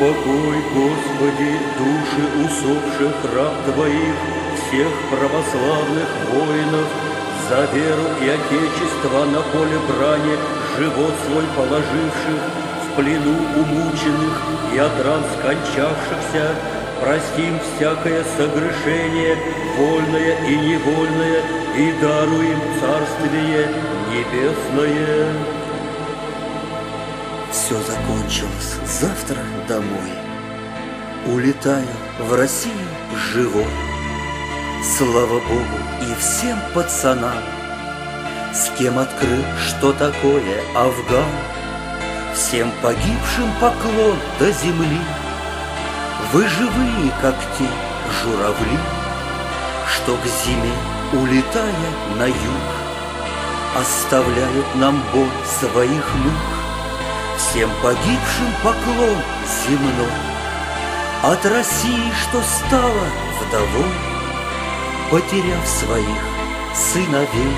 Упокой, Господи, души усопших раб Твоих, всех православных воинов, за веру и Отечество на поле брани, живот свой положивших, в плену умученных и от ран скончавшихся, простим всякое согрешение, вольное и невольное, и даруем Царствие Небесное. Все закончилось, завтра домой. Улетаю в Россию живой. Слава Богу и всем пацанам, с кем открыл, что такое Афган. Всем погибшим поклон до земли. Вы живые, как те журавли, что к зиме, улетая на юг, оставляют нам боль своих мук. Всем погибшим поклон земной от России, что стала вдовой, потеряв своих сыновей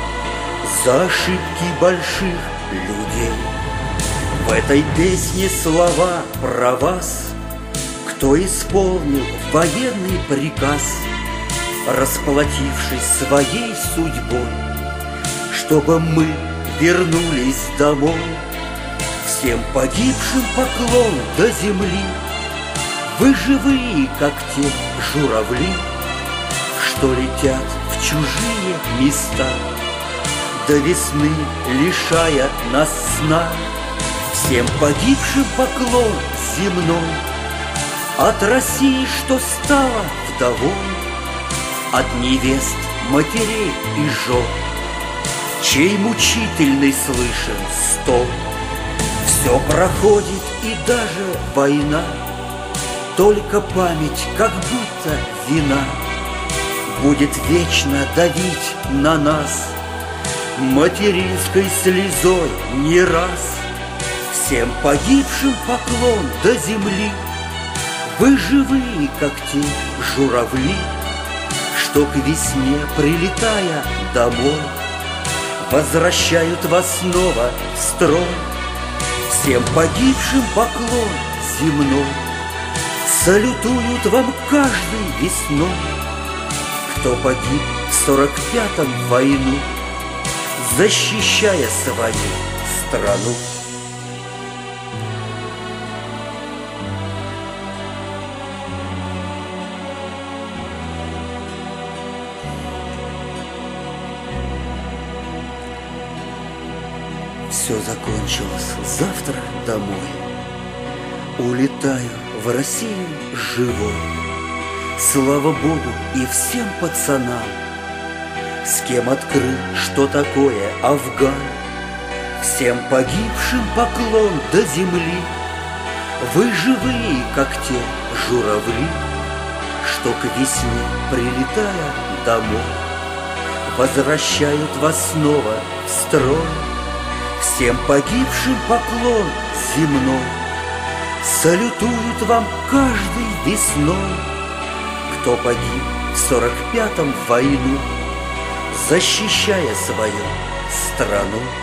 за ошибки больших людей. В этой песне слова про вас, кто исполнил военный приказ, расплатившись своей судьбой, чтобы мы вернулись домой. Всем погибшим поклон до земли. Вы живые, как те журавли, что летят в чужие места, до весны лишая нас сна. Всем погибшим поклон земной от России, что стала вдовой, от невест, матерей и жен, чей мучительный слышен стон. Все проходит, и даже война, только память, как будто вина, будет вечно давить на нас материнской слезой не раз. Всем погибшим поклон до земли. Вы живые, как те журавли, что к весне, прилетая домой, возвращают вас снова в строй. Всем погибшим поклон земной, салютуют вам каждой весной, кто погиб в 45-м войну, защищая свою страну. Все закончилось, завтра домой. Улетаю в Россию живой. Слава Богу и всем пацанам, с кем открыл, что такое Афган. Всем погибшим поклон до земли. Вы живые, как те журавли, что к весне, прилетая домой, возвращают вас снова в строй. Всем погибшим поклон земной, салютуют вам каждой весной, кто погиб в 45-м войну, защищая свою страну.